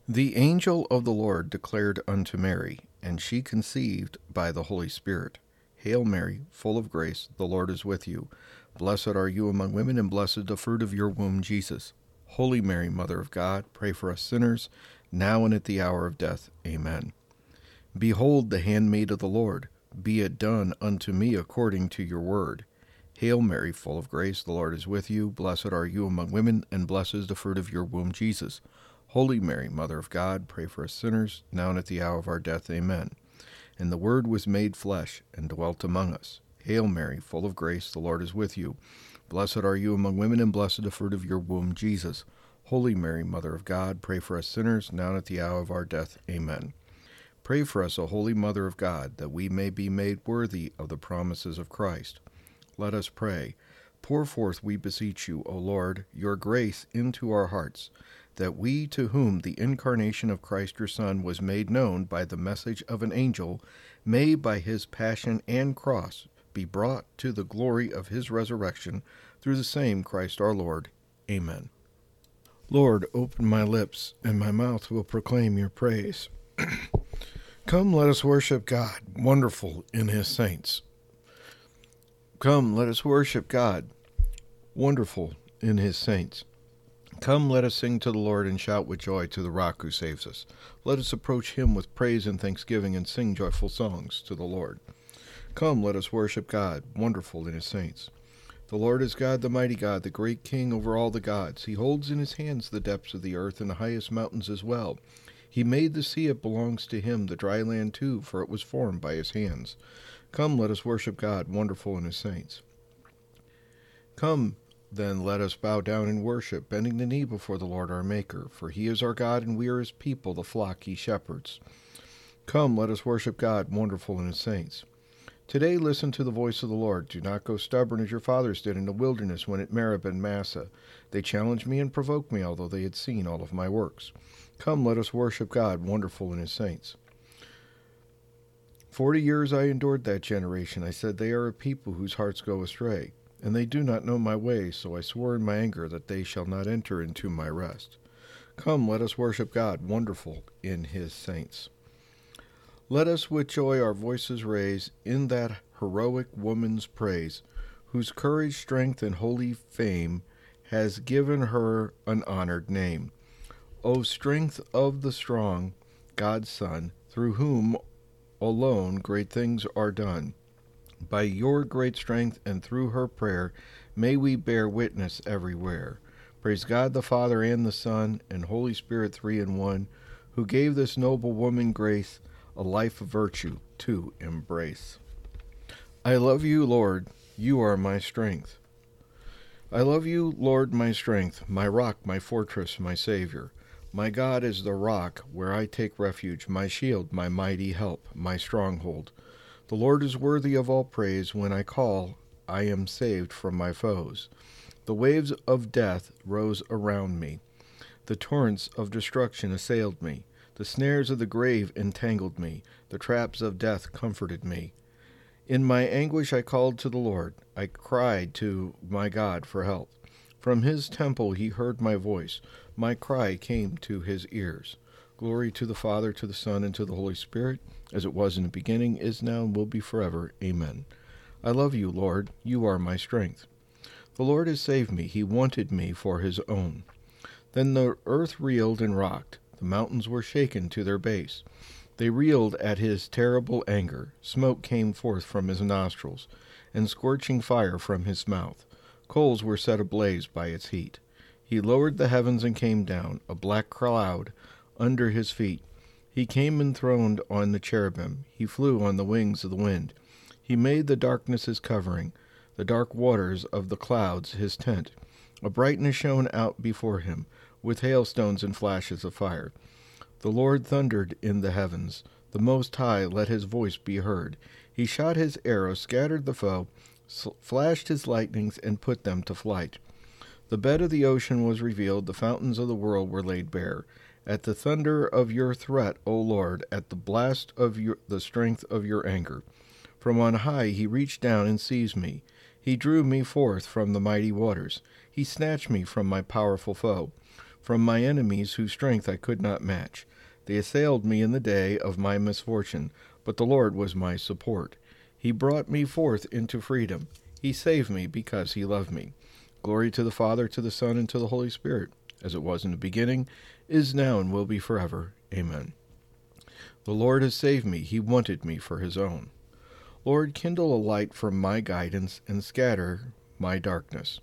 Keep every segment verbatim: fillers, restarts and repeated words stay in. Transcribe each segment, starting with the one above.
The angel of the Lord declared unto Mary, and she conceived by the Holy Spirit. Hail Mary, full of grace, the Lord is with you. Blessed are you among women, and blessed the fruit of your womb, Jesus. Holy Mary, Mother of God, pray for us sinners, now and at the hour of death. Amen. Behold the handmaid of the Lord. Be it done unto me according to your word. Hail Mary, full of grace, the Lord is with you. Blessed are you among women, and blessed is the fruit of your womb, Jesus. Holy Mary, Mother of God, pray for us sinners, now and at the hour of our death. Amen. And the Word was made flesh, and dwelt among us. Hail Mary, full of grace, the Lord is with you. Blessed are you among women, and blessed the fruit of your womb, Jesus. Holy Mary, Mother of God, pray for us sinners, now and at the hour of our death. Amen. Pray for us, O Holy Mother of God, that we may be made worthy of the promises of Christ. Let us pray. Pour forth, we beseech you, O Lord, your grace into our hearts, that we, to whom the incarnation of Christ your Son was made known by the message of an angel, may by his passion and cross be brought to the glory of his resurrection, through the same Christ our Lord. Amen. Lord, open my lips, and my mouth will proclaim your praise. Come, let us worship God, wonderful in his saints. Come, let us worship God, wonderful in his saints. Come, let us sing to the Lord and shout with joy to the rock who saves us. Let us approach him with praise and thanksgiving and sing joyful songs to the Lord. Come, let us worship God, wonderful in his saints. The Lord is God, the mighty God, the great King over all the gods. He holds in his hands the depths of the earth and the highest mountains as well. He made the sea, it belongs to him, the dry land too, for it was formed by his hands. Come, let us worship God, wonderful in his saints. Come, then let us bow down and worship, bending the knee before the Lord our Maker, for he is our God, and we are his people, the flock he shepherds. Come, let us worship God, wonderful in his saints. Today listen to the voice of the Lord. Do not go stubborn as your fathers did in the wilderness when at Meribah and Massah. They challenged me and provoked me, although they had seen all of my works. Come, let us worship God, wonderful in his saints. Forty years I endured that generation. I said, they are a people whose hearts go astray, and they do not know my ways, so I swore in my anger that they shall not enter into my rest. Come, let us worship God, wonderful in his saints. Let us with joy our voices raise in that heroic woman's praise, whose courage, strength, and holy fame has given her an honored name. O strength of the strong, God's Son, through whom alone great things are done. By your great strength and through her prayer, may we bear witness everywhere. Praise God the Father and the Son and Holy Spirit, three in one, who gave this noble woman grace, a life of virtue to embrace. I love you, Lord, you are my strength. I love you, Lord, my strength, my rock, my fortress, my Savior. My God is the rock where I take refuge, my shield, my mighty help, my stronghold. The Lord is worthy of all praise. When I call, I am saved from my foes. The waves of death rose around me. The torrents of destruction assailed me. The snares of the grave entangled me. The traps of death comforted me. In my anguish I called to the Lord. I cried to my God for help. From his temple he heard my voice. My cry came to his ears. Glory to the Father, to the Son, and to the Holy Spirit, as it was in the beginning, is now, and will be forever. Amen. I love you, Lord. You are my strength. The Lord has saved me. He wanted me for his own. Then the earth reeled and rocked. The mountains were shaken to their base. They reeled at his terrible anger. Smoke came forth from his nostrils, and scorching fire from his mouth. Coals were set ablaze by its heat. He lowered the heavens and came down, a black cloud under his feet. He came enthroned on the cherubim. He flew on the wings of the wind. He made the darkness his covering, the dark waters of the clouds his tent. A brightness shone out before him, with hailstones and flashes of fire. The Lord thundered in the heavens. The Most High let his voice be heard. He shot his arrows, scattered the foe, flashed his lightnings, and put them to flight. The bed of the ocean was revealed, the fountains of the world were laid bare. At the thunder of your threat, O Lord, at the blast of your, the strength of your anger. From on high he reached down and seized me. He drew me forth from the mighty waters. He snatched me from my powerful foe. from my enemies whose strength I could not match. They assailed me in the day of my misfortune, but the Lord was my support. He brought me forth into freedom. He saved me because he loved me. Glory to the Father, to the Son, and to the Holy Spirit, as it was in the beginning, is now, and will be forever. Amen. The Lord has saved me. He wanted me for his own. Lord, kindle a light from my guidance and scatter my darkness.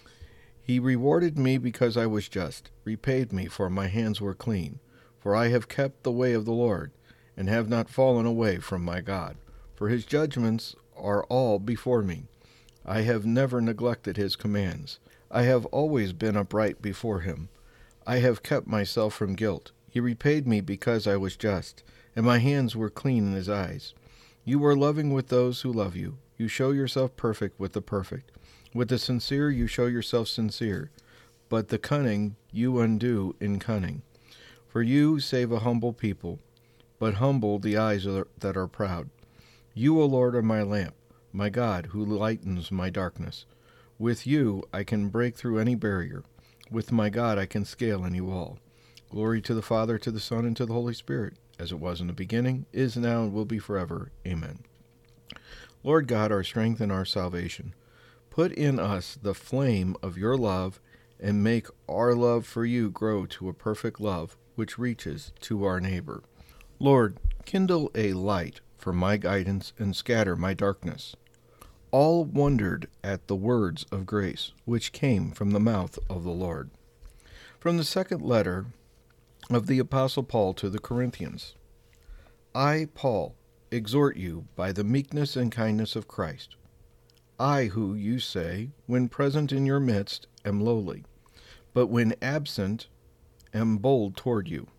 He rewarded me because I was just, repaid me, for my hands were clean. For I have kept the way of the Lord, and have not fallen away from my God. For his judgments are all before me. I have never neglected his commands. I have always been upright before him. I have kept myself from guilt. He repaid me because I was just, and my hands were clean in his eyes. You are loving with those who love you. You show yourself perfect with the perfect. With the sincere you show yourself sincere, but the cunning you undo in cunning. For you save a humble people, but humble the eyes that are proud. You, O Lord, are my lamp, my God, who lightens my darkness. With you I can break through any barrier. With my God I can scale any wall. Glory to the Father, to the Son, and to the Holy Spirit, as it was in the beginning, is now, and will be forever. Amen. Lord God, our strength and our salvation, put in us the flame of your love, and make our love for you grow to a perfect love, which reaches to our neighbor. Lord, kindle a light for my guidance, and scatter my darkness. All wondered at the words of grace, which came from the mouth of the Lord. From the second letter of the Apostle Paul to the Corinthians. I, Paul, exhort you by the meekness and kindness of Christ. I who, you say, when present in your midst, am lowly, but when absent, am bold toward you.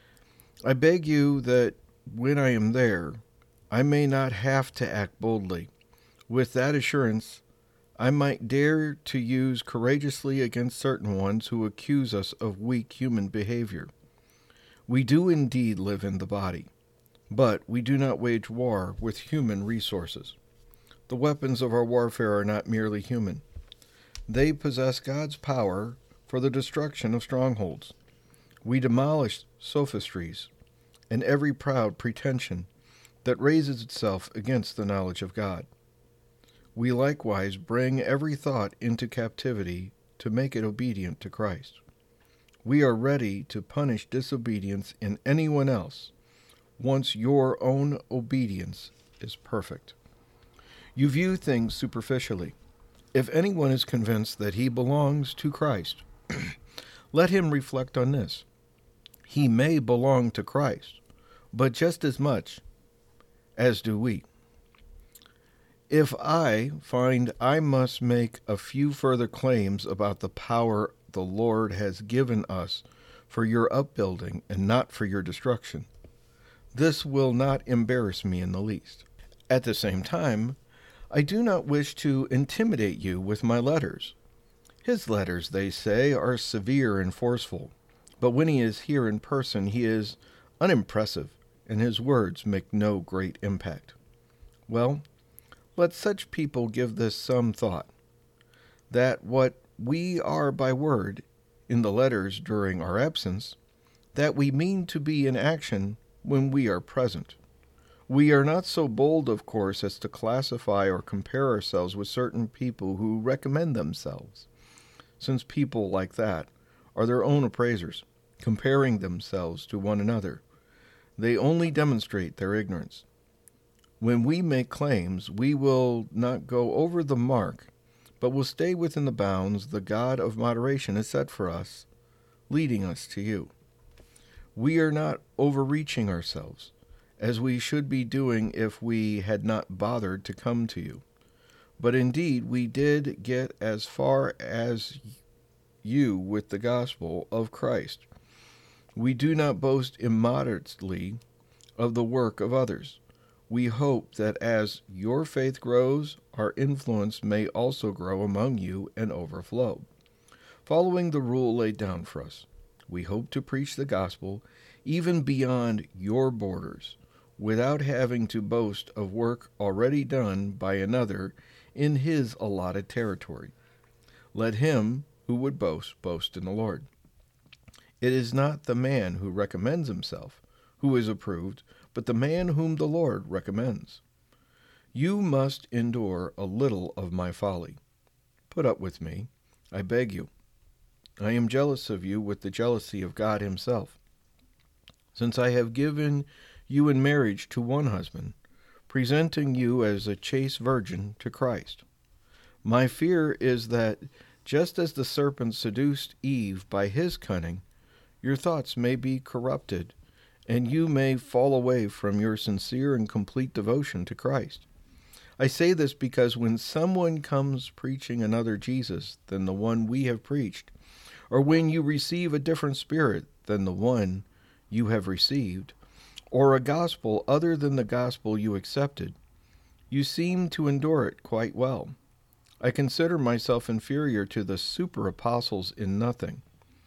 I beg you that when I am there, I may not have to act boldly. With that assurance, I might dare to use courageously against certain ones who accuse us of weak human behavior. We do indeed live in the body, but we do not wage war with human resources. The weapons of our warfare are not merely human. They possess God's power for the destruction of strongholds. We demolish sophistries and every proud pretension that raises itself against the knowledge of God. We likewise bring every thought into captivity to make it obedient to Christ. We are ready to punish disobedience in anyone else once your own obedience is perfect. You view things superficially. If anyone is convinced that he belongs to Christ, let him reflect on this. He may belong to Christ, but just as much as do we. If I find I must make a few further claims about the power the Lord has given us for your upbuilding and not for your destruction, this will not embarrass me in the least. At the same time, I do not wish to intimidate you with my letters. His letters, they say, are severe and forceful, but when he is here in person, he is unimpressive, and his words make no great impact. Well, let such people give this some thought, that what we are by word in the letters during our absence, that we mean to be in action when we are present. We are not so bold, of course, as to classify or compare ourselves with certain people who recommend themselves, since people like that are their own appraisers, comparing themselves to one another. They only demonstrate their ignorance. When we make claims, we will not go over the mark, but will stay within the bounds the God of moderation has set for us, leading us to you. We are not overreaching ourselves, as we should be doing if we had not bothered to come to you. But indeed, we did get as far as you with the gospel of Christ. We do not boast immodestly of the work of others. We hope that as your faith grows, our influence may also grow among you and overflow. Following the rule laid down for us, we hope to preach the gospel even beyond your borders, without having to boast of work already done by another in his allotted territory. Let him who would boast, boast in the Lord. It is not the man who recommends himself who is approved, but the man whom the Lord recommends. You must endure a little of my folly. Put up with me, I beg you. I am jealous of you with the jealousy of God himself, since I have given you in marriage to one husband, presenting you as a chaste virgin to Christ. My fear is that, just as the serpent seduced Eve by his cunning, your thoughts may be corrupted, and you may fall away from your sincere and complete devotion to Christ. I say this because when someone comes preaching another Jesus than the one we have preached, or when you receive a different spirit than the one you have received, or a gospel other than the gospel you accepted, you seem to endure it quite well. I consider myself inferior to the super-apostles in nothing.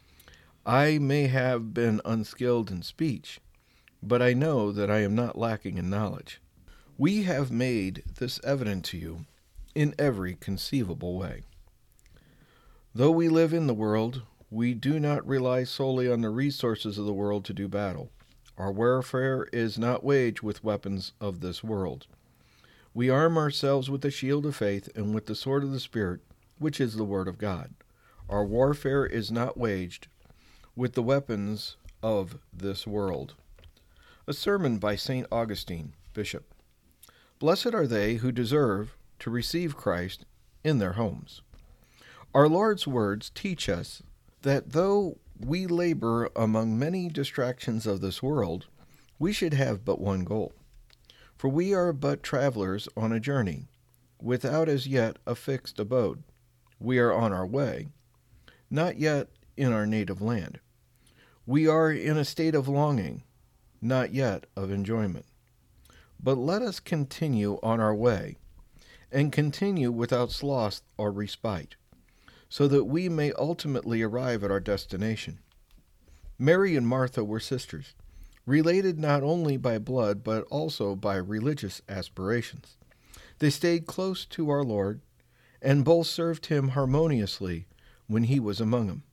I may have been unskilled in speech, but I know that I am not lacking in knowledge. We have made this evident to you in every conceivable way. Though we live in the world, we do not rely solely on the resources of the world to do battle. Our warfare is not waged with weapons of this world. We arm ourselves with the shield of faith and with the sword of the Spirit, which is the Word of God. Our warfare is not waged with the weapons of this world. A sermon by Saint Augustine, Bishop. Blessed are they who deserve to receive Christ in their homes. Our Lord's words teach us that though we labor among many distractions of this world, we should have but one goal. For we are but travelers on a journey, without as yet a fixed abode. We are on our way, not yet in our native land. We are in a state of longing, not yet of enjoyment. But let us continue on our way, and continue without sloth or respite, so that we may ultimately arrive at our destination. Mary and Martha were sisters, related not only by blood, but also by religious aspirations. They stayed close to our Lord, and both served him harmoniously when he was among them.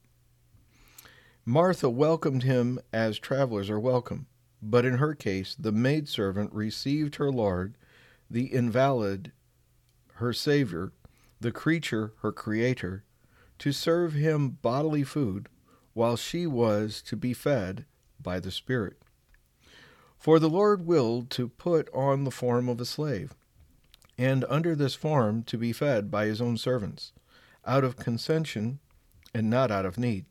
Martha welcomed him as travelers are welcome, but in her case the maidservant received her Lord, the invalid her Savior, the creature her Creator, to serve him bodily food, while she was to be fed by the Spirit. For the Lord willed to put on the form of a slave, and under this form to be fed by his own servants, out of concession and not out of need.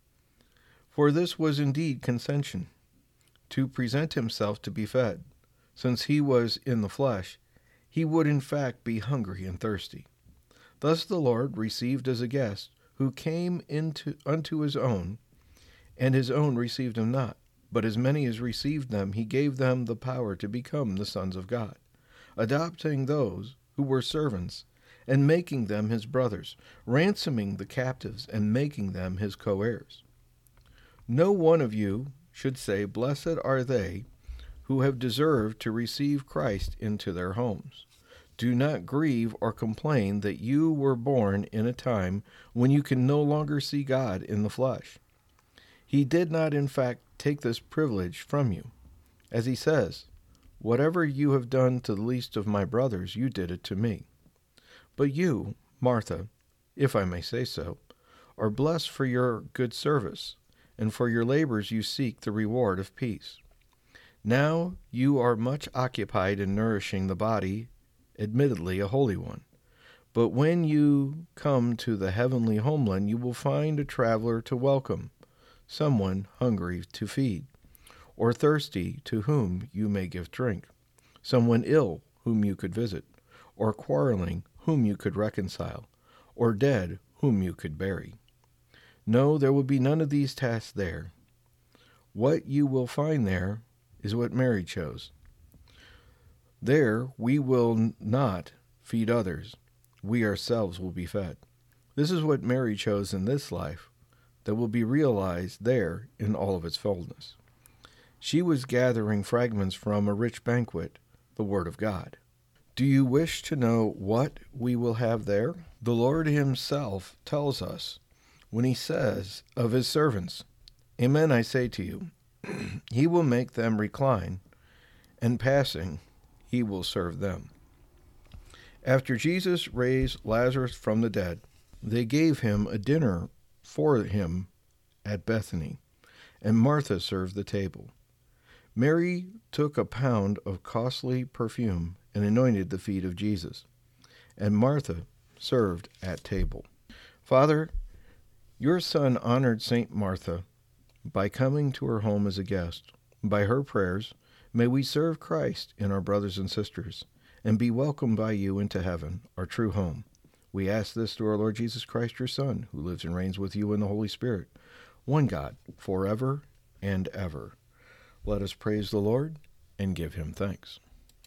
For this was indeed concession, to present himself to be fed. Since he was in the flesh, he would in fact be hungry and thirsty. Thus the Lord received as a guest, who came into unto his own, and his own received him not. But as many as received them, he gave them the power to become the sons of God, adopting those who were servants, and making them his brothers, ransoming the captives, and making them his co-heirs. No one of you should say, Blessed are they who have deserved to receive Christ into their homes. Do not grieve or complain that you were born in a time when you can no longer see God in the flesh. He did not, in fact, take this privilege from you. As he says, Whatever you have done to the least of my brothers, you did it to me. But you, Martha, if I may say so, are blessed for your good service, and for your labors you seek the reward of peace. Now you are much occupied in nourishing the body, admittedly a holy one. But when you come to the heavenly homeland, you will find a traveler to welcome, someone hungry to feed, or thirsty to whom you may give drink, someone ill whom you could visit, or quarreling whom you could reconcile, or dead whom you could bury. No, there will be none of these tasks there. What you will find there is what Mary chose. There we will not feed others. We ourselves will be fed. This is what Mary chose in this life that will be realized there in all of its fullness. She was gathering fragments from a rich banquet, the Word of God. Do you wish to know what we will have there? The Lord himself tells us when he says of his servants Amen, I say to you, he will make them recline, and passing, he will serve them. After Jesus raised Lazarus from the dead, they gave him a dinner for him at Bethany, and Martha served the table. Mary took a pound of costly perfume and anointed the feet of Jesus, and Martha served at table. Father, your Son honored Saint Martha by coming to her home as a guest. By her prayers, may we serve Christ in our brothers and sisters, and be welcomed by you into heaven, our true home. We ask this through our Lord Jesus Christ, your Son, who lives and reigns with you in the Holy Spirit, one God, forever and ever. Let us praise the Lord and give him thanks.